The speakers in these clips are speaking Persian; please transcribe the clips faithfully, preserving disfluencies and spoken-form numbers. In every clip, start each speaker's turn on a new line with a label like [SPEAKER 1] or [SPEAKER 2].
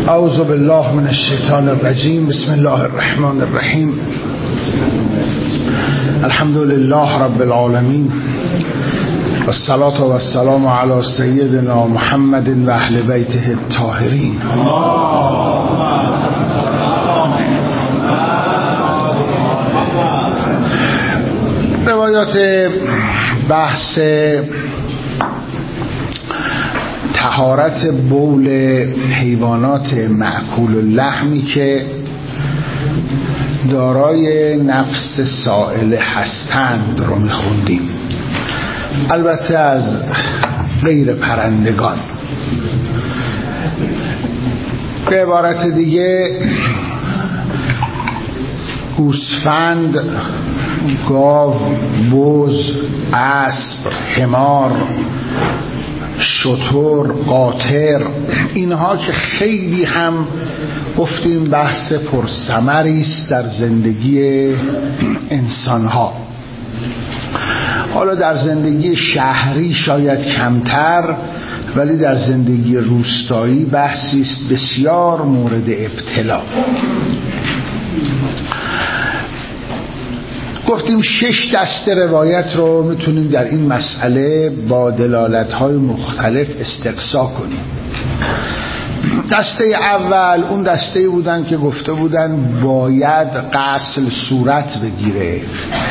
[SPEAKER 1] اعوذ بالله من الشیطان الرجیم. بسم الله الرحمن الرحیم. الحمد لله رب العالمین والصلاة والسلام علی سیدنا محمد و اهل بیته الطاهرین. روایات بحث طهارت بول حیوانات مأکول اللحمی که دارای نفس سائل هستند رو میخوندیم، البته از غیر پرندگان. به عبارت دیگه گوسفند، گاو، بز، اسب، حمار، شتر، قاطر، اینها که خیلی هم گفتیم بحث پرثمری است در زندگی انسانها. حالا در زندگی شهری شاید کمتر، ولی در زندگی روستایی بحثی است بسیار مورد ابتلا. گفتیم شش دسته روایت رو میتونیم در این مسئله با دلالت‌های مختلف استقصا کنیم. دسته اول اون دسته بودن که گفته بودن باید غسل صورت بگیره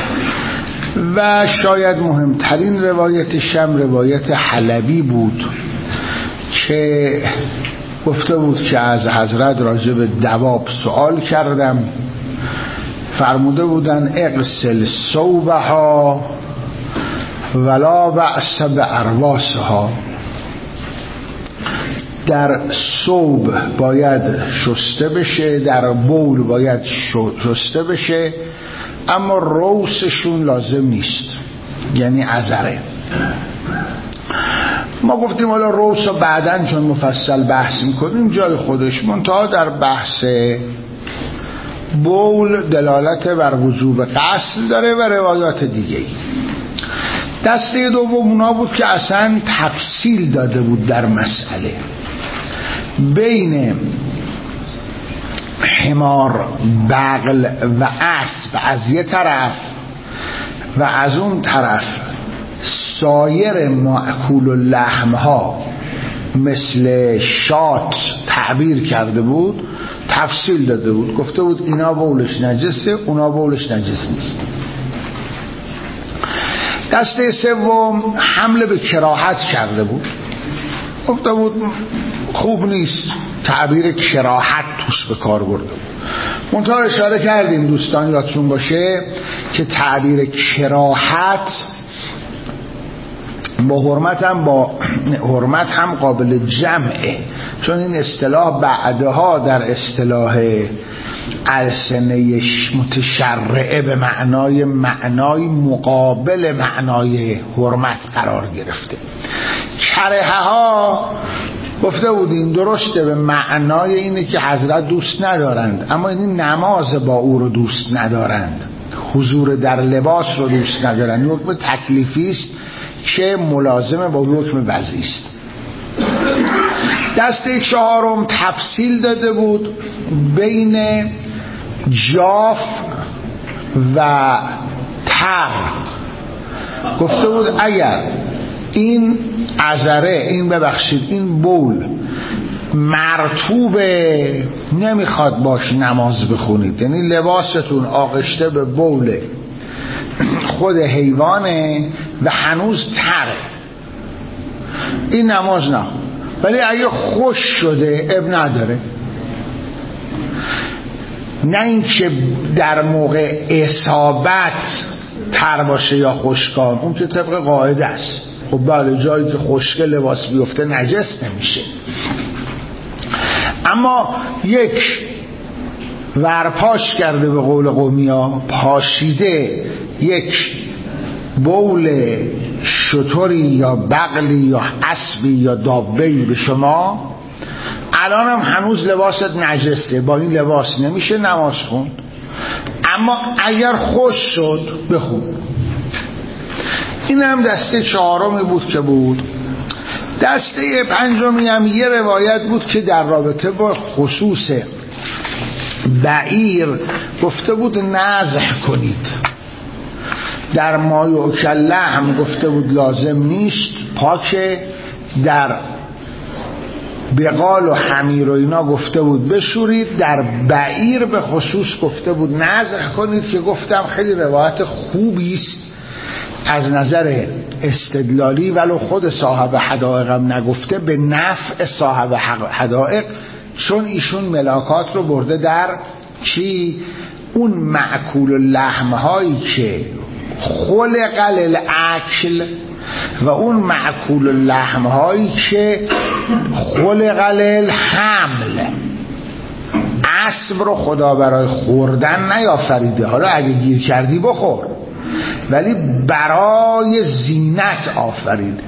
[SPEAKER 1] و شاید مهمترین روایتش هم روایت حلبی بود که گفته بود که از حضرت راجع به دواب سوال کردم، فرموده بودن اغسل ثوبها ولا بأس بأرواسها. در ثوب باید شسته بشه، در بول باید شسته بشه، اما روسشون لازم نیست، یعنی عذره. ما گفتیم حالا روس رو بعدن چون مفصل بحث میکنیم جای خودش، منتها در بحث بول دلالت بر وجوب غسل داره و روایات دیگه. دسته دوم اونا بود که اصلا تفصیل داده بود در مسئله بین حمار، بغل و اسب از یه طرف و از اون طرف سایر مأکول اللحم ها مثل شات تعبیر کرده بود، تفصیل داده بود، گفته بود اینا بولش نجسه، اونا بولش نجس نیست. دسته سوم حمله به کراهت کرده بود، گفته بود خوب نیست، تعبیر کراهت توش به کار برده بود. منتها اشاره کردیم دوستان یادشون باشه که تعبیر کراهت با حرمت هم با حرمت هم قابل جمعه، چون این اصطلاح بعدها در اصطلاح السنه متشرعه به معنای معنای مقابل معنای حرمت قرار گرفته. کرهه ها گفته بودیم درسته به معنای اینه که حضرت دوست ندارند، اما این نماز با او رو دوست ندارند، حضور در لباس رو دوست ندارند. حکم تکلیفی است که ملازمه با حکم وضعی است. دسته چهارم تفصیل داده بود بین جاف و تر. گفته بود اگر این عذره، این ببخشید این بول مرطوبه، نمیخواد باش نماز بخونید، یعنی لباستون آغشته به بول خود حیوانه و هنوز تره، این نماز نخون. ولی اگه خوش شده اب نداره، نه اینکه در موقع اصابت تر باشه یا خشکان، اون که طبق قاعده است. خب بله جایی که خشک لباس بیفته نجس نمیشه، اما یک ورپاش کرده به قول قومی ها، پاشیده یک بول شتری یا بغلی یا اسبی یا دابه‌ای به شما، الان هم هنوز لباست نجسه، با این لباس نمیشه نماز خوند، اما اگر خوش شد بخون. این هم دسته چهارمی بود که بود دسته پنجمی هم یه روایت بود که در رابطه با خصوص بعیر گفته بود نزح کنید، در ما یؤکل هم گفته بود لازم نیست پاکه، در بقال و حمیر و اینا گفته بود بشورید، در بعیر به خصوص گفته بود نزح کنید که گفتم خیلی روایت خوبی است از نظر استدلالی، ولو خود صاحب حدائق هم نگفته به نفع صاحب حدائق، چون ایشون ملاکات رو برده در چی؟ اون معکول اللحم هایی که خلق للاکل و اون معکول اللحم هایی که خلق للحمل. اسب رو خدا برای خوردن نیافریده، حالا اگه گیر کردی بخور، ولی برای زینت آفریده،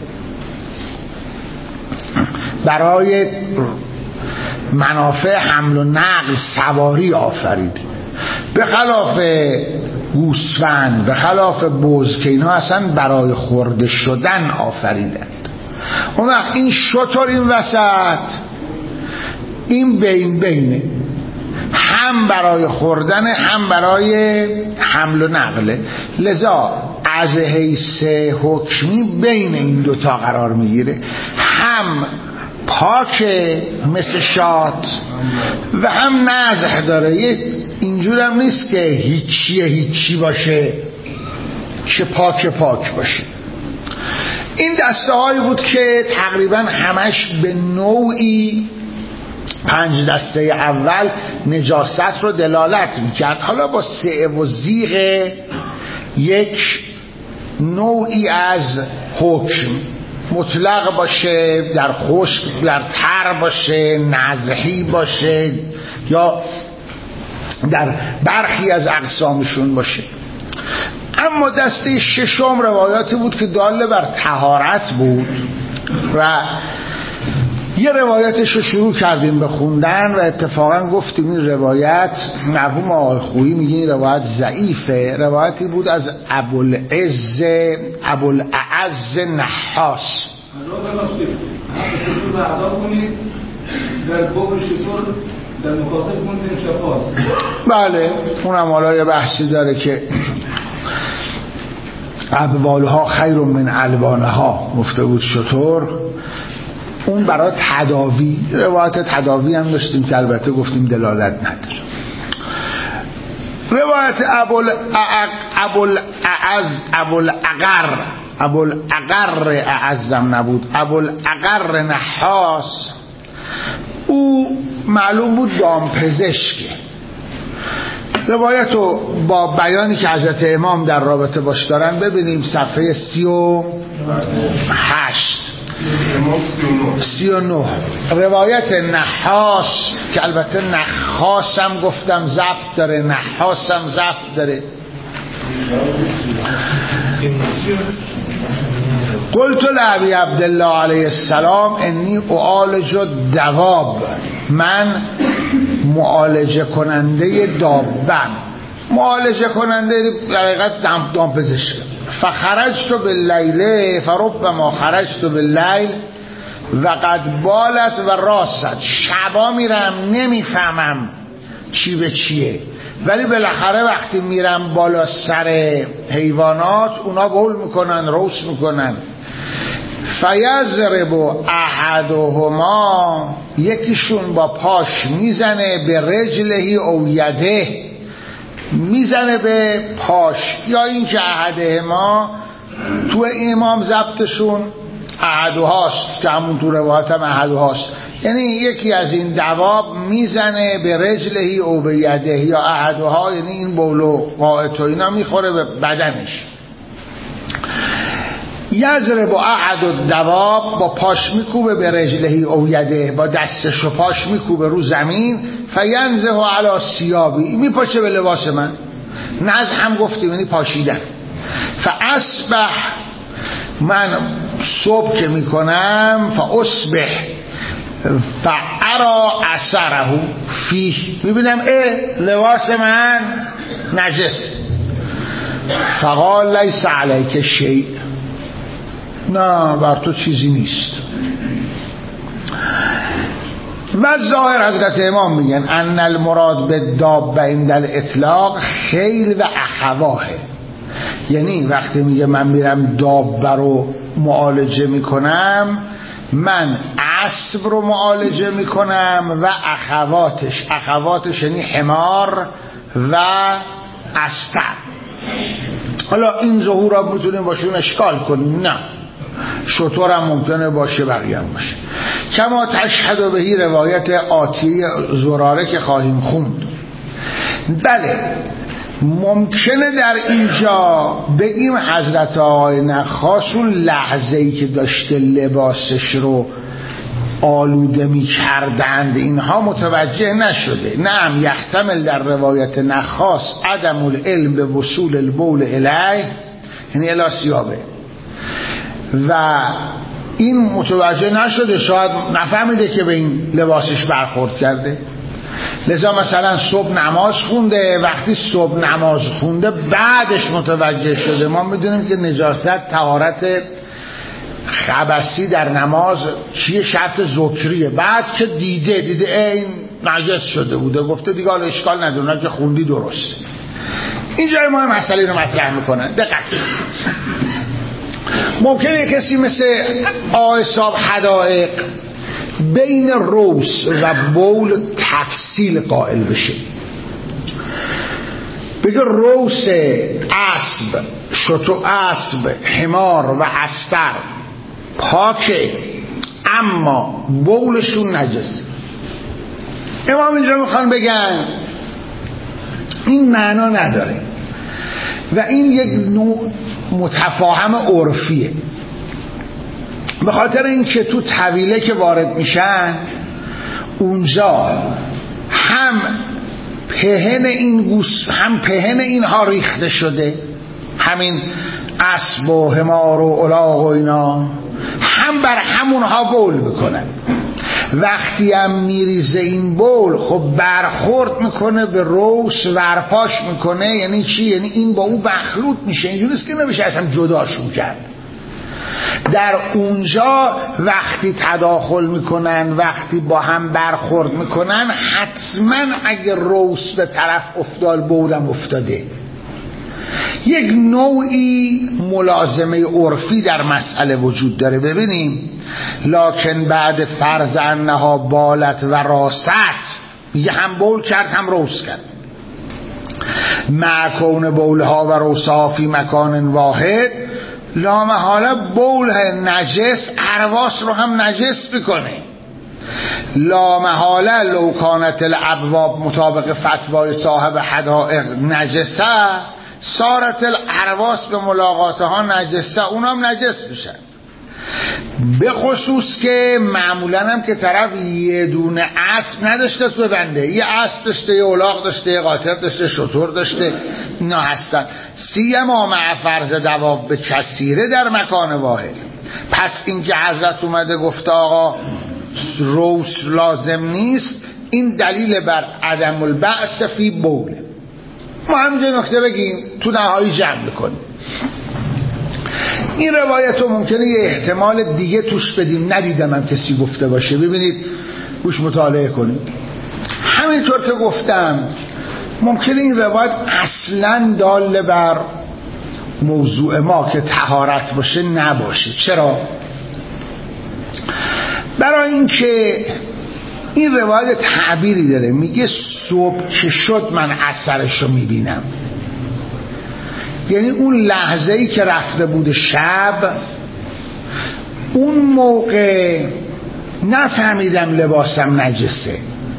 [SPEAKER 1] برای منافع حمل و نقل سواری آفریده، به خلاف گوسفند، به خلاف بز که اینا اصلا برای خورده شدن آفریدند. اون وقت این شتر این وسط، این بین بینه، هم برای خوردن هم برای حمل و نقله، لذا از حیث حکمی بین این دوتا قرار میگیره، هم پاکه مثل شات و هم نزح داره. اینجور هم نیست که هیچی هیچی باشه که پاک پاک باشه. این دسته هایی بود که تقریبا همش به نوعی پنج دسته اول نجاست رو دلالت میکرد. حالا با سعه و زیغ یک نوعی از حکم مطلق باشه، در خشک در تر باشه، نزحی باشه، یا در برخی از اقسامشون باشه. اما دسته ششم روایاتی بود که داله بر طهارت بود و یه روایتش رو شروع کردیم به خوندن و اتفاقا گفتیم این روایت مرحوم آقای خویی میگه این روایت ضعیفه. روایتی بود از ابوالعز ابوالعز نحاس.
[SPEAKER 2] در مقاصد خوندیم شفاست.
[SPEAKER 1] بله اونم حالا یه بحثی داره که ابوالها خیر من الوانها گفته بود شطور، اون برای تداوی. روایت تداوی هم داشتیم که البته گفتیم دلالت نداره. روایت ابوالعقر ابوالعقر اعظم نبود، ابوالعقر نحاس، او معلوم بود دامپزشکه. روایت رو با بیانی که حضرت امام در رابطه باش دارن ببینیم صفحه سی و هشت سی و نه. روایت نحاس که البته نحاسم گفتم ضبط داره، نحاسم ضبط داره. قلت لعبی عبدالله علیه السلام انی اعالج دواب، من معالجه کننده دابم، معالجه کننده در حقیقت دامپزشک. فخرجت باللیل فربما خرجت باللیل و قد بالت و راست، شبا میرم نمیفهمم چی به چیه، ولی بالاخره وقتی میرم بالا سر حیوانات اونا بول میکنن، روس میکنن. فیضرب احدهما، یکیشون با پاش میزنه، به رجلهی او یده، میزنه به پاش، یا این که احدهما تو امام ضبطشون احدهاست که همون تو روایت هم احدهاست، یعنی یکی از این دواب میزنه به رجلهی او به یده، یا احدها یعنی این بولو قائط و اینا میخوره به بدنش. یضرب احد الدواب، با پاش میکوبه به رجلهی او یده، با دستش و پاش میکوبه رو زمین. فینزه علی ثیابی، میپاچه به لباس من. نزع هم گفتیم یعنی پاشیدن. فاصبح، من صبح که میکنم، فاصبح فارا اثره فیه، میبینم اه لباس من نجس. فقال لیس علیک شیء، نه بر تو چیزی نیست. و ظاهر حضرت امام میگن ان المراد به دابه عند الاطلاق خیل و اخواه، یعنی وقتی میگه من میرم دابه رو معالجه میکنم، من اسب رو معالجه میکنم و اخواتش. اخواتش یعنی حمار و استر. حالا این ظهور را میتونیم باشون اشکال کنیم، نه، شطور هم ممکنه باشه، بقیه هم باشه. کما تشهد بهی روایت آتی زراره که خواهیم خوند. بله ممکنه در اینجا بگیم حضرت آقای نخاس اون لحظه‌ای که داشته لباسش رو آلوده می کردند اینها متوجه نشده. نعم یحتمل در روایت نخاس عدم العلم به وصول البول الیه، یعنی الی ثیابه، و این متوجه نشده، شاید نفهمیده که به این لباسش برخورد کرده. لذا مثلا صبح نماز خونده، وقتی صبح نماز خونده بعدش متوجه شده. ما میدونیم که نجاست طهارت خبثی در نماز چیه؟ شرط ذکریه. بعد که دیده دیده این نجس شده بوده، گفته دیگه حالا اشکال نداره که خوندی درسته. اینجا ما مسئله رو مطرح میکنن. دقت ممکنه کسی مثل آقای صاحب حدائق بین روس و بول تفصیل قائل بشه، بگه روس اسب، شتر اسب، حمار و استر پاکه اما بولشون نجس. امام اینجا میخوان بگن این معنا نداره و این یک نوع متفاهم عرفیه، به خاطر اینکه تو طویله که وارد میشن اونجا هم پهن این گوس هم پهن اینها ریخته شده، همین اسب و حمار و الاغ و اینا، هم بر همونها بول میکنن. وقتی هم میریزه این بول خب برخورد میکنه به روس، ورپاش میکنه. یعنی چی؟ یعنی این با او مخلوط میشه، اینجوری نیست که نمیشه اصلا جداشون کرد. در اونجا وقتی تداخل میکنن، وقتی با هم برخورد میکنن، حتما اگه روس به طرف افتاد بولم افتاده. یک نوعی ملازمه عرفی در مسئله وجود داره. ببینیم لکن بعد فرض انها بالت و راست، میگه هم بول کرد هم روس کرد، معکون بولها و روسها فی مکان واحد، لا محاله بول نجس ارواس رو هم نجس بکنه. لا محاله لو کانت الابواب مطابق فتوای صاحب حدائق نجسه صارت الارواس به ملاقاتها نجسه، اونم نجس بشن. به خصوص که معمولا هم که طرف یه دونه اسب نداشته تو بنده، یه اسب داشته، یه الاغ داشته، یه قاطر داشته، شتر داشته، اینا هستن. سیما مع فرض دواب به کثیره در مکان واحد. پس این که حضرت اومده گفته آقا روس لازم نیست، این دلیل بر عدم البعث فی بول. ما همینجا نکته بگیم تو نهایی جمع بکنیم. این روایت رو ممکنه یه احتمال دیگه توش بدیم، ندیدم هم کسی گفته باشه. ببینید گوش مطالعه کنید. همینطور که گفتم ممکنه این روایت اصلا دال بر موضوع ما که طهارت باشه نباشه. چرا؟ برای اینکه این روایت تعبیری داره، میگه صبح که شد من اثرش رو میبینم. یعنی اون لحظه‌ای که رفته بود شب، اون موقع نفهمیدم لباسم نجسه،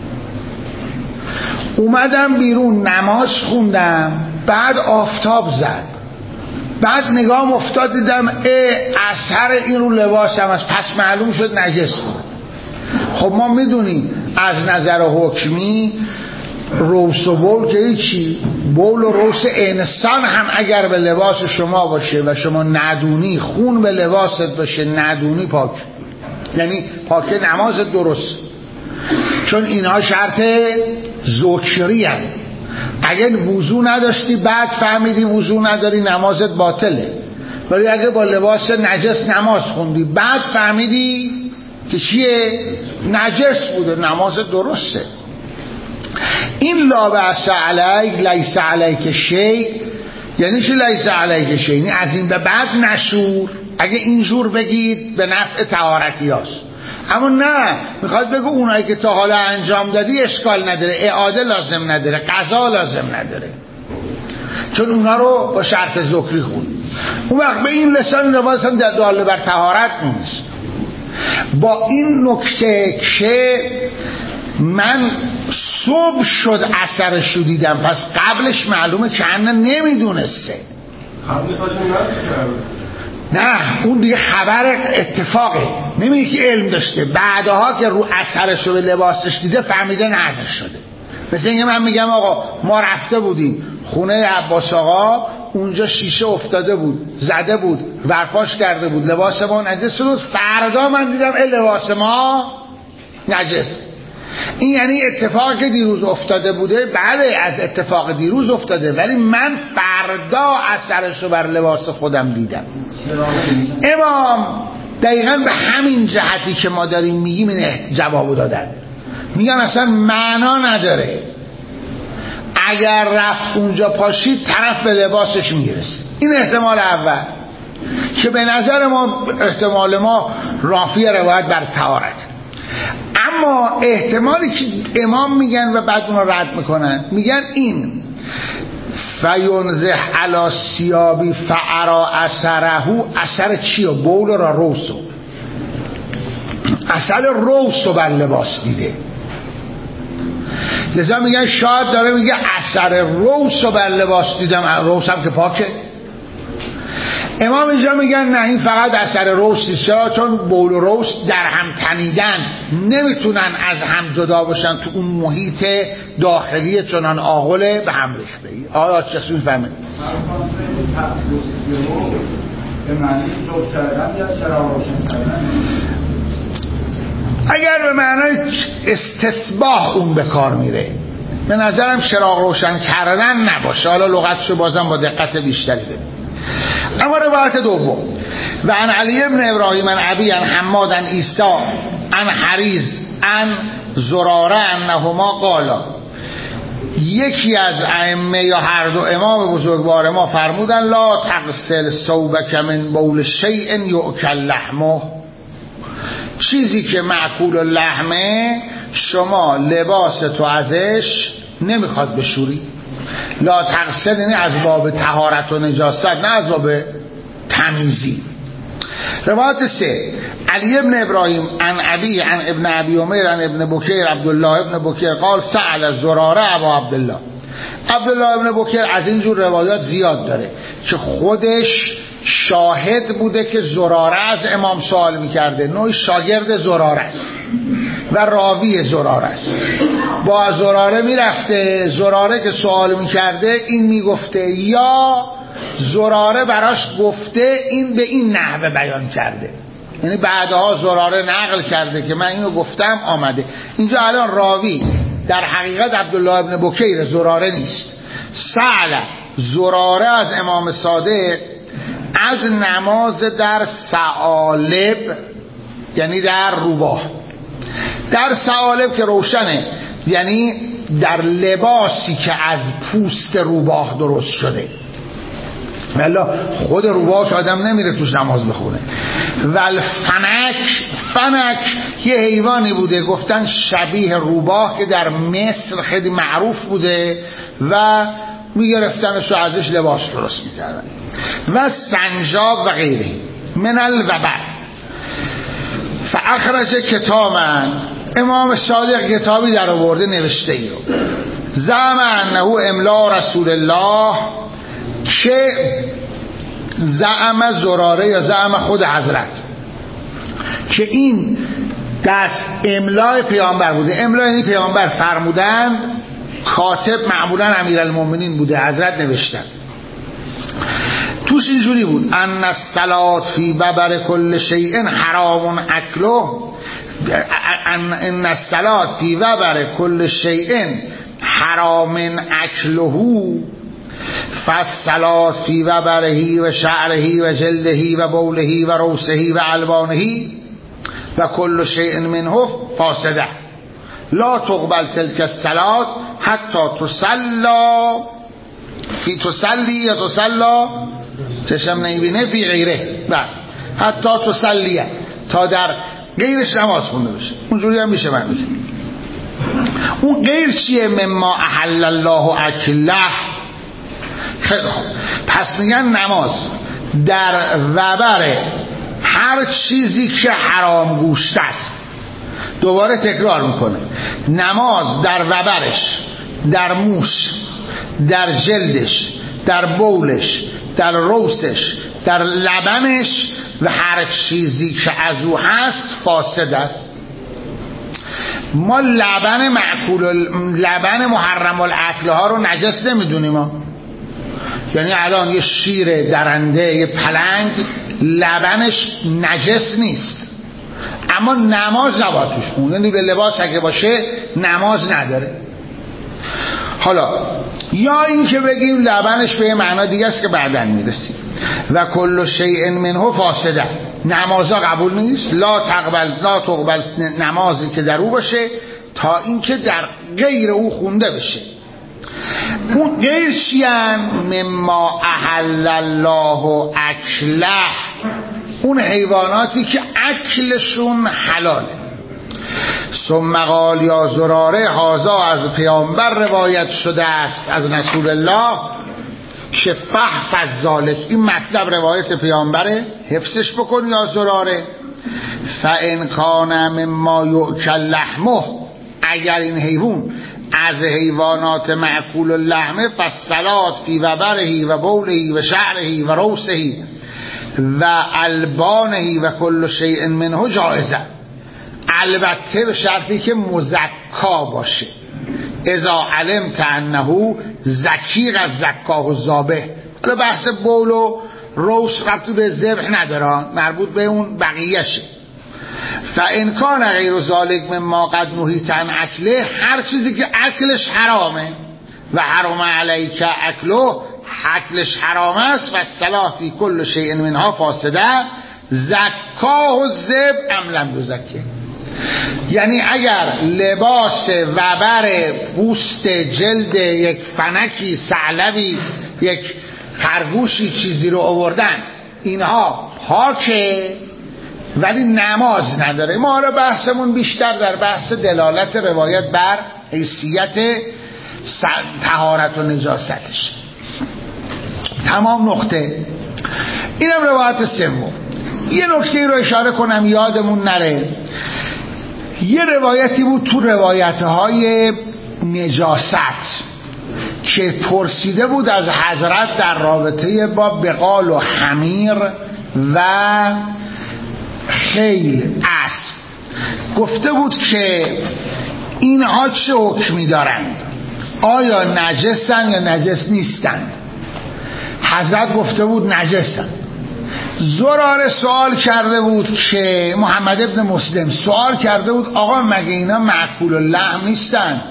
[SPEAKER 1] اومدم بیرون نماز خوندم، بعد آفتاب زد، بعد نگاهم افتاد دیدم اه اثر این رو لباسم است، پس معلوم شد نجس بود. خب ما میدونیم از نظر حکمی روس و بول که هیچی، بول و روس انسان هم اگر به لباس شما باشه و شما ندونی، خون به لباست باشه ندونی، پاک، یعنی پاک نماز درست، چون اینها شرط ذکری هست. اگر وضو نداشتی بعد فهمیدی وضو نداری نمازت باطله، ولی اگه با لباس نجس نماز خوندی بعد فهمیدی که چیه؟ نجس بوده، نماز درسته. این لا بأس علیک لیس علیک شیء یعنی چی لیس علیک شیء؟ یعنی از این به بعد نشور. اگه اینجور بگید به نفع طهارتی هاست، اما نه، میخواد بگو اونایی که تا حالا انجام دادی اشکال نداره، اعاده لازم نداره، قضا لازم نداره، چون اونا رو با شرط ذکری خون. اون وقت به این لسان نماز هم داله بر طهارت نیست. با این نکته که من صبح شد اثرش رو دیدم، پس قبلش معلومه که انا نمیدونسته.
[SPEAKER 2] قبلش باشم نست کرد.
[SPEAKER 1] نه، اون دیگه خبر اتفاقه، نمیگه که علم داشته، بعدها که رو اثرش رو به لباسش دیده فهمیده نظر شده. مثل اینکه من میگم آقا ما رفته بودیم خونه عباس آقا، اونجا شیشه افتاده بود، زده بود، ورپاش کرده بود، لباس ما نجس شد، فردا من دیدم ای لباس ما نجس. این یعنی اتفاقی که دیروز افتاده بوده، بله از اتفاق دیروز افتاده، ولی من فردا اثرش رو بر لباس خودم دیدم. امام دقیقا به همین جهتی که ما داریم میگیم این جوابو دادن، میگن اصلا معنا نداره، اگر رفت اونجا پاشید طرف به لباسش میرسه. این احتمال اول که به نظر ما احتمال ما رافی روایت بر طهارت. اما احتمالی که امام میگن و بعد اونا رد میکنن، میگن این فینزه علی ثیابی فارا اثره، اثر چیه؟ بول را روسو، اثر روسو بر لباس دیده، لذا میگن شاید داره میگه اثر روسو بر لباس دیدم، روس هم که پاکه. امام اینجا میگن نه، این فقط اثر روس نیست. چرا؟ چون بول و روس در هم تنیدن، نمیتونن از هم جدا باشن، تو اون محیط داخلی چنان آغله به هم ریخته ای. آیا چه میفهمید؟
[SPEAKER 2] به معنی لو کردن یا چراغ روشن کردن؟
[SPEAKER 1] اگر به معنای استصباح اون به کار میره، به نظرم چراغ روشن کردن نباشه. حالا لغتشو بازم با دقت بیشتری ببین. اما روایت دوم و عن علی ابن ابراهیم عن ابی عن حماد عن عیسی عن حریز عن زراره انهما قالا، یکی از ائمه یا هر دو امام بزرگوار ما فرمودن لا تغسل ثوبک من بول شیء یؤکل لحمه، چیزی که معکول لحمه شما لباس تو ازش نمیخواد بشوری. لا تغسل یعنی از باب طهارت و نجاست، نه از باب تمیزی. روایت سه علی ابن ابراهیم عن ابی عن ابن ابی عمر عن ابن بکیر عبدالله ابن بکیر قال سأل زراره ابا عبدالله. عبدالله ابن بکیر از اینجور روایات زیاد داره که خودش شاهد بوده که زراره از امام سوال میکرده، نوع شاگرد زراره است و راوی زراره است. با زراره میرفته، زراره که سوال میکرده این میگفته یا زراره براش گفته این به این نحوه بیان کرده، یعنی بعدها زراره نقل کرده که من اینو گفتم آمده. اینجا الان راوی در حقیقت عبدالله ابن بکیر زراره نیست. سأل زراره از امام صادق از نماز در ثعالب، یعنی در روباه. در ثعالب که روشنه یعنی در لباسی که از پوست روباه درست شده، والا خود روباه که آدم نمیره توش نماز بخونه. ول فنک، فنک یه حیوانی بوده گفتن شبیه روباه که در مصر خیلی معروف بوده و میگرفتنش و ازش لباس درست میکردن. و سنجاب و غیره من الوبر فاخرج کتابا، امام صادق کتابی در آورده نوشته ای رو زعم انه املا رسول الله، که زعم زراره یا زعم خود حضرت که این دست املای پیامبر بوده. املا یعنی پیامبر فرمودند، کاتب معمولا امیرالمومنین بوده، حضرت نوشتن. توش اینجوری بود ان الصلاه فی ببر کل شیء حرام اکله، ان الصلاه فی ببر کل شیء حرام اکله، فالصلاه فی ببره و شعره و جلده و بوله و روسه و الوانه و کل شیء منه فاسده لا تقبل تلک الصلاة حتی تصلا فی تسلی یا تسلا چشم نمیبینه فی غیره و حتی تسلیه تا در غیرش نماز خونده بشه. اونجوری هم میشه من میگم. اون غیر چیه؟ مما احل الله اکله. خیلی خوب، پس میگن نماز در وبر هر چیزی که حرام گوشت است. دوباره تکرار میکنه، نماز در وبرش، در موش، در جلدش، در بولش، در روسش، در لبنش و هر چیزی که از او هست فاسد است. ما لبن معکول لبن محرم الاکل ها رو نجس نمیدونیم ما. یعنی الان یه شیر درنده، یه پلنگ لبنش نجس نیست، اما نماز نباید توش خون، یعنی به لباس اگه باشه نماز نداره. حالا یا این که بگیم لبنش به معنا دیگه است که بعداً میرسیم. و کل شیء منه فاسده، نمازا قبول نیست. لا تقبل لا تقبل نمازی که در او باشه تا اینکه در غیر او خونده بشه. اون غیر چیان؟ مما احل الله اکله، اون حیواناتی که اکلشون حلاله. ثم قال یا زراره هذا از پیامبر روایت شده است از رسول الله که فحفظ ذالک، این مطلب روایت پیامبره، حفظش بکن یا زراره. فان کان مما یؤکل لحمه، اگر این حیوان از حیوانات معکول اللحمه فالصلاة فی وبره و بوله و شعره و روسه و البانه و کل شیء منه جائزه، البته به شرطی که مزکا باشه. اذا علمت انه زکی از زکاه و ذابح. حالا بحث بول و روس ربطی به ذبح نداره، مربوط به اون بقیه‌شه. فان کان غیر ذالک مما قد نهیت عن اکله، هر چیزی که اکلش حرامه و حرام علیک اکله، اکلش حرام است و الصلاة فی کل شیء منها فاسده زکاه و ذب ام لم یزکه. یعنی اگر لباس وبر پوست جلد یک فنکی ثعلبی یک خرگوشی چیزی رو آوردن اینها پاکه ولی نماز نداره. ما حالا بحثمون بیشتر در بحث دلالت روایت بر حیثیت طهارت و نجاستش. تمام نقطه. اینم روایت سوم. یه نکته رو اشاره کنم یادمون نره. یه روایتی بود تو روایت‌های نجاست که پرسیده بود از حضرت در رابطه با بقال و حمیر و خیل اسب. گفته بود که اینها چه حکمی دارند، آیا نجسن یا نجس نیستند؟ حضرت گفته بود نجسن. زراره سوال کرده بود که محمد ابن مسلم سوال کرده بود آقا مگه اینا معکول اللحم نیستن؟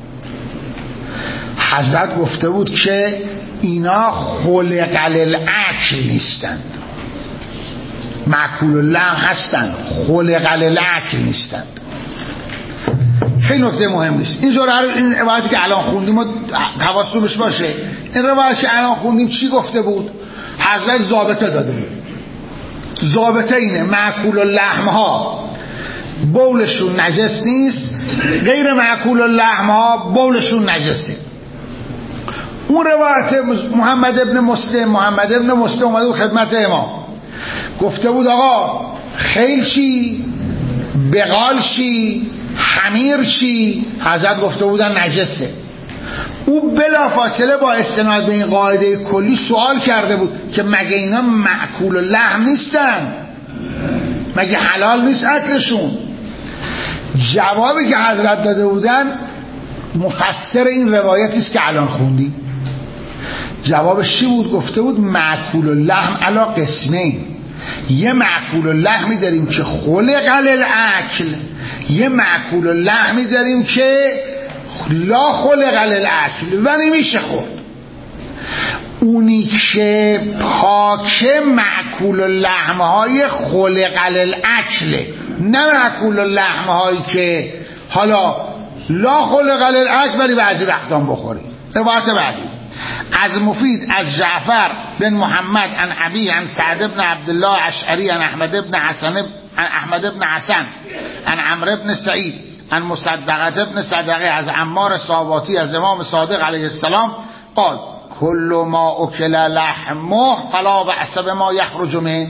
[SPEAKER 1] حضرت گفته بود که اینا خلق للاکل نیستند، معکول اللحم هستند، خلق للاکل نیستند. خیلی نکته مهم نیست. این زراره، این روایتی که الان خوندیم حواستون بهش باشه، این روایتی که الان خوندیم چی گفته بود؟ حضرت ضابطه داده بود. ضابطه اینه معکول اللحم ها بولشون نجس نیست، غیر معکول اللحم ها بولشون نجسه. اون روایت محمد ابن مسلم محمد ابن مسلم اومده بود خدمت امام، گفته بود آقا خیل چی، بغال چی، حمیر چی؟ حضرت گفته بودن نجسه. او بلا فاصله با استناد به این قاعده کلی سوال کرده بود که مگه اینا معکول اللحم نیستن؟ مگه حلال نیست اکلشون؟ جوابی که حضرت داده بودن مفسر این روایتی است که الان خوندی. جوابش چی بود؟ گفته بود معکول اللحم علی قسمین، یه معکول اللحمی داریم که خلق للاکل، یه معکول اللحمی داریم که لا خلق للاکل و نمیشه خورد. اونی که پاک معکول اللحم های خلق للاکل، نه مأکول اللحم هایی که حالا لا خلق للأکل ولی بعضی وقتا بخوری. روایت بعدی از مفید از جعفر بن محمد عن ابی عن سعد بن عبدالله اشعری عن احمد بن حسن عن احمد بن حسن عن عمرو بن سعید عن مصدقه بن صدقه از عمار صاباتی از امام صادق علیه السلام قال کل ما اکل لحمه فلا بأس بما یخرج منه.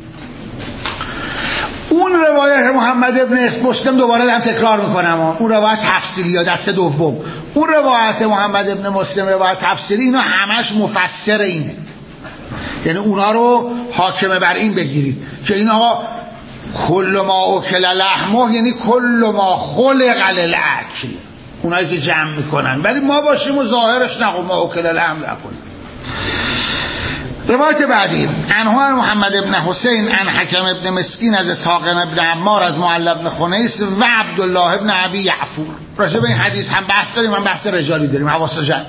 [SPEAKER 1] اون روایت محمد ابن مسلم دوباره هم تکرار میکنم، اون روایت تفسیری یا دسته دوم، اون روایت محمد ابن مسلم روایت تفسیری اینا همش مفسر اینه، یعنی اونا رو حاکمه بر این بگیرید که این آقا کل ما اکل لحمه یعنی کل ما خلق للأکل، اونایی که جمع میکنن، ولی ما باشیم و ظاهرش نقول ما اکل لحم نکنیم. روایت بعدی عنه محمد ابن حسین عن حکم ابن مسکین از اسحاق ابن عمار از معل ابن خنیس و عبدالله ابن ابی یعفور. راجع به این حدیث هم بحث داریم، هم بحث رجالی داریم، حواس جمع.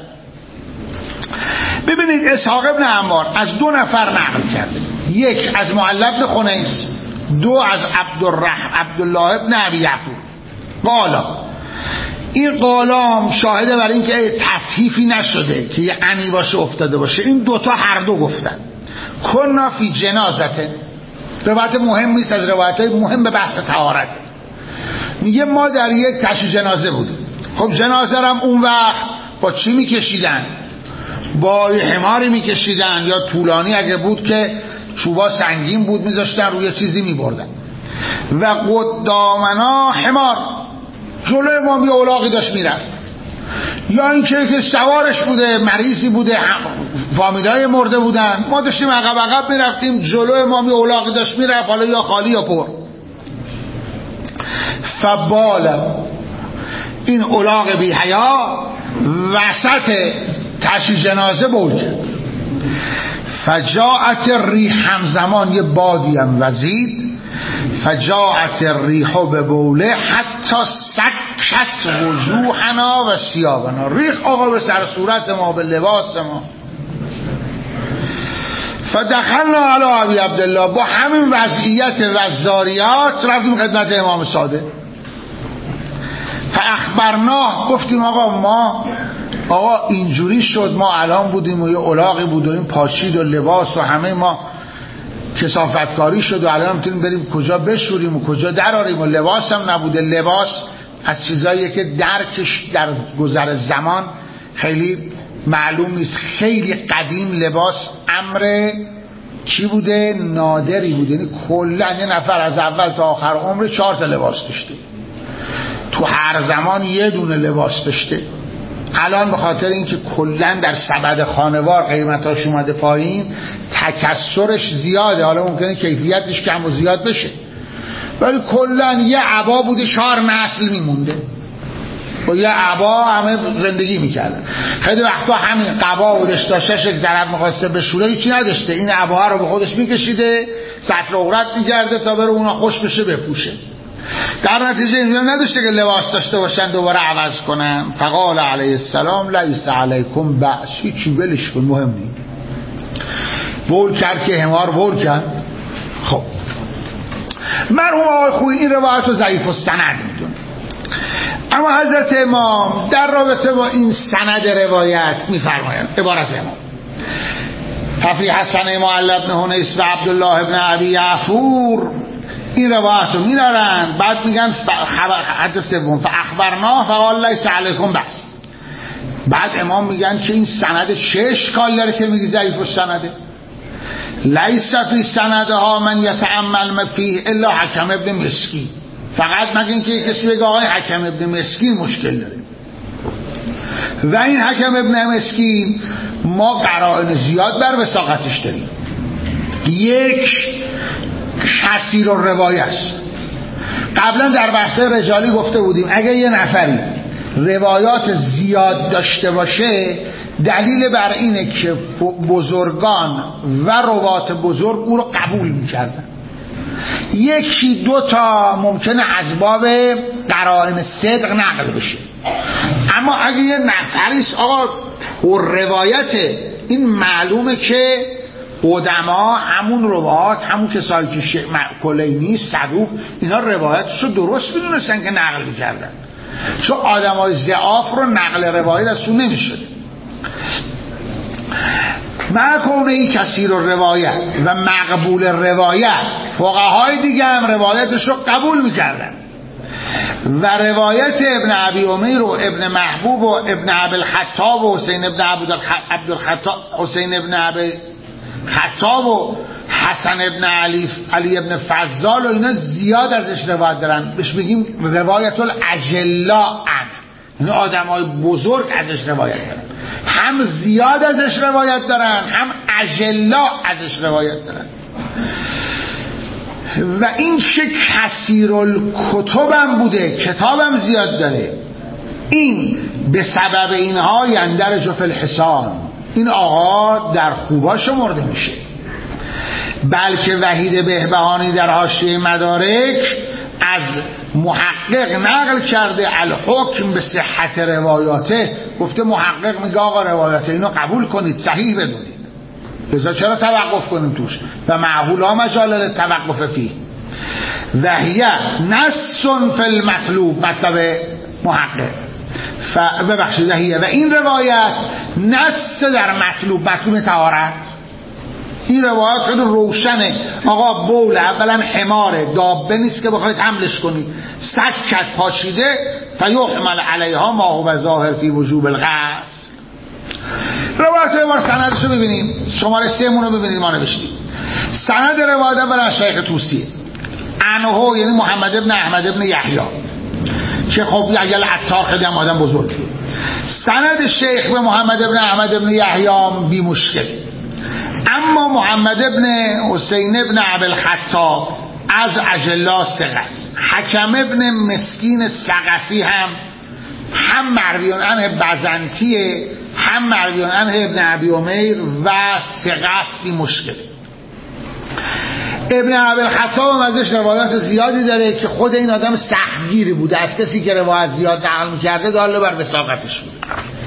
[SPEAKER 1] ببینید اسحاق ابن عمار از دو نفر نقل کرده، یک از معل ابن خنیس، دو از عبدالرحم عبدالله ابن ابی یعفور. قالا این قالام شاهده بر این که تصحیفی نشده که یه عنی باشه افتاده باشه، این دوتا هر دو گفتن کنا فی جنازته. روایت مهم نیست از روایت های مهم به بحث طهارت. میگه ما در یک تشییع جنازه بودیم. خب جنازه هم اون وقت با چی میکشیدن؟ با یه حماری میکشیدن یا طولانی اگه بود که چوبا سنگین بود میذاشتن روی چیزی میبردن. و قدامنا حمار، جلوی ما یه الاغی داشت میرفت، یا این که که سوارش بوده، مریضی بوده، فامیلای مرده بودن، ما داشتیم عقب عقب میرفتیم، جلوی ما یه الاغی داشت میرفت، حالا یا خالی یا پر. فبال این الاغ بی حیا وسط تشییع جنازه بول کرد. فجاءت الریح، همزمان یه بادی هم وزید، فجاءت الریح ببوله حتی سکت وجوهنا و ثیابنا، ریخ آقا به سر صورت ما، به لباس ما. فدخلنا علی ابی عبدالله، با همین وضعیت و زاریات رفتیم خدمت امام صادق. فاخبرناه، گفتیم آقا ما آقا اینجوری شد، ما الان بودیم و یه الاغی بود و این پاشید و لباس و همه ما کثافتکاری شد و الان میتونیم بریم کجا بشوریم و کجا دراریم و لباس هم نبوده. لباس از چیزاییه که درکش در گذر زمان خیلی معلوم نیست، خیلی قدیم لباس امر چی بوده؟ نادری بوده، یعنی کلا یه نفر از اول تا آخر عمر چهار تا لباس داشته، تو هر زمان یه دونه لباس داشته. الان به خاطر اینکه کلا در سبد خانوار قیمتاش اومده پایین، تکثرش زیاده، حالا ممکنه کیفیتش کم و زیاد بشه، ولی کلا یه عبا بوده چهار نسل میمونده، با یه عبا همه زندگی میکردن. خیلی وقتا همین قبا بودش داشته، یک طرف میخواسته به شوره هیچی نداشته، این عبا رو به خودش میکشیده، سطر عورت میگرده تا بره اونا خوش بشه بپوشه. در نتیجه اینجا نداشته که لباس داشته باشن دوباره عوض کنن. فقال علیه السلام لیس علیکم بأس، هیچی ولش کن، مهم نیست. بول کرد که حمار بول کرد. خب مرحوم آقای خویی این روایت رو ضعیف السند میدونه، اما حضرت امام در رابطه با این سند روایت میفرمایند عبارت امام ففی حسن معل ابن حنیس و عبدالله ابن ابی یعفور، این روایت رو میرن بعد میگن حد سوم فاخبرنا فقال لیس علیکم بأس. بعد امام میگن که این سند چه اشکال داره که میگی ضعیف السنده؟ لیس فی سندها من یتأمل فیه الا حکم ابن مسکین، فقط مگه اینکه کسی بگه آقای حکم ابن مسکین مشکل داره، و این حکم ابن مسکین ما قرائن زیاد بر وثاقتش داریم. یک کثیر الروایه است. قبلا در بحث رجالی گفته بودیم اگه یه نفری روایات زیاد داشته باشه دلیل بر اینه که بزرگان و روات بزرگ او رو قبول میکردن. یکی دو تا ممکنه از باب قرائن صدق نقل بشه، اما اگه یه نفریست آقا پر روایته، این معلومه که قدما همون روایات، همون کسایی که ش... کلینی، صدوق، اینا روایتش رو درست میدونستن که نقل میکردن، چون آدم های ضعاف رو نقل روایت از اون نمیشد. معکونه ای کثیر روایت و مقبول روایت، فقهای دیگه هم روایتش رو قبول میکردن و روایت ابن ابی امیر و ابن محبوب و ابن عبدالخطاب و حسین ابن عبدالخطاب حسین ابن عبی خطاب و حسن ابن علی علی ابن فضال و اینا زیاد ازش روایت دارن، بهش بگیم روایت الاجلا عنه، این آدم های بزرگ ازش روایت دارن، هم زیاد ازش روایت دارن هم اجلا ازش روایت دارن. و این که کثیر الکتبم بوده، کتابم زیاد داره، این به سبب اینها یندرج فی الحسان، این آقا در خوبا شمرده میشه. بلکه وحید بهبهانی در حاشیه مدارک از محقق نقل کرده الحکم به صحت روایاته، گفته محقق میگه آقا روایات اینو قبول کنید، صحیح بدونید، لذا چرا توقف کنیم توش؟ و معقول ها مجال توقف فيه وحیه نص فی المطلوب، مطلب محقق ببخشید وحیه، و این روایت نص در مطلوب، مطلوب طهارت. این روایت خیلی روشنه، آقا بول اولا حماره، دابه نیست که بخواید حملش کنید، سکت پاشیده فیحمل علیها ما هو ظاهر فی وجوب الغسل. روایت رو بار سندش رو ببینیم، شماره سه مون رو ببینید ما نوشتیم. سند روایت برای شیخ طوسی عنه، یعنی محمد ابن احمد ابن یحیی که خب یحیی العطار خیلی هم آدم بزرگ. سند شیخ به محمد ابن احمد ابن یحیی بی مشکل، اما محمد ابن حسین ابن عبدالخطاب از اجلا ثقه است. حکم ابن مسکین ثقفی هم هم مرویان عنه بزنطیه، هم مرویان عنه ابن ابی امیر و ثقه است بی مشکل. ابن عبدالخطاب هم ازش روایات زیادی داره که خود این آدم سختگیری بوده، از کسی که روایت زیاد نقل می‌کرده دال بر وثاقتش بوده.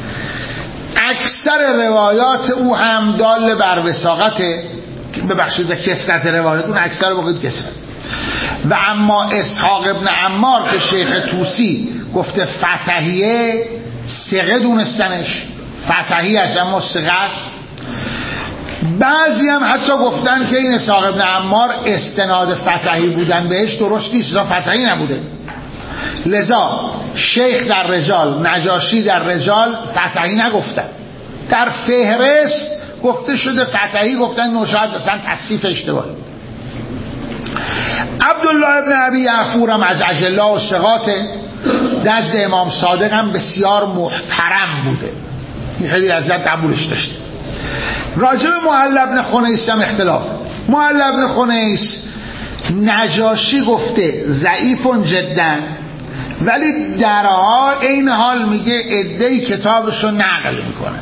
[SPEAKER 1] اکثر روایات او هم دال بر وثاقته، ببخشید کثرت روایات اون اکثر بگید کثرت. و اما اسحاق ابن عمار که شیخ طوسی گفته فتحیه، ثقه دونستنش، فتحی است اما ثقه است. بعضی هم حتی گفتن که این اسحاق ابن عمار استناد فتحی بودن بهش درست نیست، فتحی نبوده. لذا شیخ در رجال، نجاشی در رجال فتحی نگفتن، در فهرست گفته شده فتحی، گفتن نوشاد مثلا تصریف اشتباهی. عبدالله ابن ابی یعفور هم از اجلا و ثقات، نزد امام صادق هم بسیار محترم بوده، این خیلی ازت قبولش داشته. راجب معل ابن خنیس هم اختلاف. معل ابن خنیس نجاشی گفته ضعیفون جدا، ولی در حال این حال میگه عده‌ای کتابشو نقل میکنه.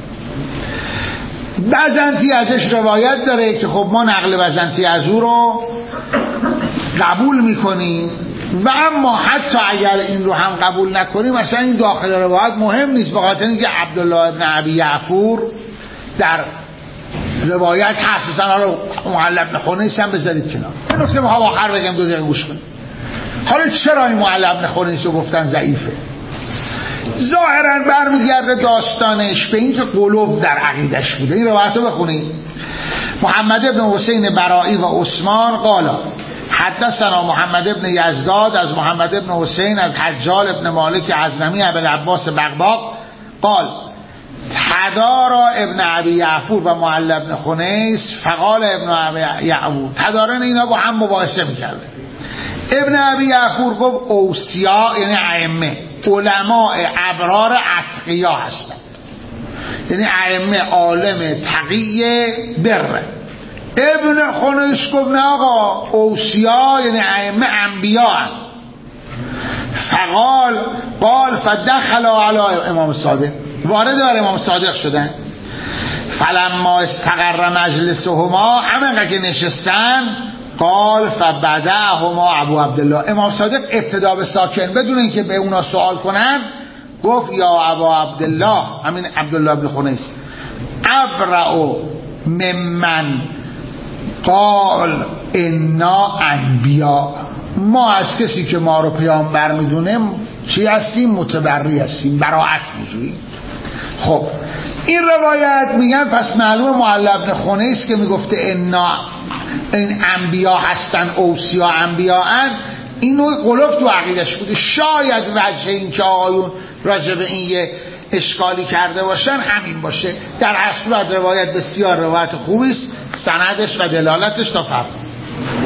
[SPEAKER 1] بزنطی ازش روایت داره که خب ما نقل بزنطی از او رو قبول میکنیم، و اما حتی اگر این رو هم قبول نکنیم مثلا این داخل روایت مهم نیست، بخاطر اینکه عبدالله ابن ابی یعفور در روایت هست. مثلا حالا معل ابن خنیس هم بذارید کنار. این نکته میخوام آخر بگم، دو دقیقه گوش کنید. حالا چرا این معل ابن خنیس رو گفتن ضعیفه؟ ظاهرا برمیگرده داستانش به این که قلوب در عقیدش بوده. این روایت رو بخونید. محمد ابن حسین برایی و عثمان قالا حدثنا محمد ابن یزداد از محمد ابن حسین از حجال ابن مالک عزنمی ابن عباس بغباق قال تدارا ابن ابی یعفور و معل ابن خنیس فقال ابن ابی یعفور، تدارن اینا با هم مباحثه میکرده. ابن ابی یعفور گفت اوصیا یعنی ائمه، علماء ابرار اتقیا هستند، یعنی ائمه عالم تقی بره. ابن خنیس گفت نه آقا، اوصیا یعنی ائمه انبیا هستند. فقال قال فدخل علی امام صادق، وارد بر امام صادق شدن. فلما استقر مجلسهما، همینقدر که نشستن، قال فبدعهما ابو عبدالله، امام صادق ابتدا به ساکن بدون اینکه به اونا سوال کنن گفت یا ابو عبدالله، همین عبدالله ابن خنیس، ابرأ ممن قال انا انبیا، ما از کسی که ما رو پیامبر میدونه چی هستیم؟ متبری هستیم، براءت میجوییم. خب این روایت میگن پس معلوم معلی بن خنیس که میگفته انا این انبیا هستن، اوصیا انبیا ان، اینو قلوب تو عقیدش بوده. شاید وجه این که آقایون راجع به این یه اشکالی کرده باشن همین باشه. در هر صورت روایت بسیار روایت خوبی است، سندش و دلالتش تا فرق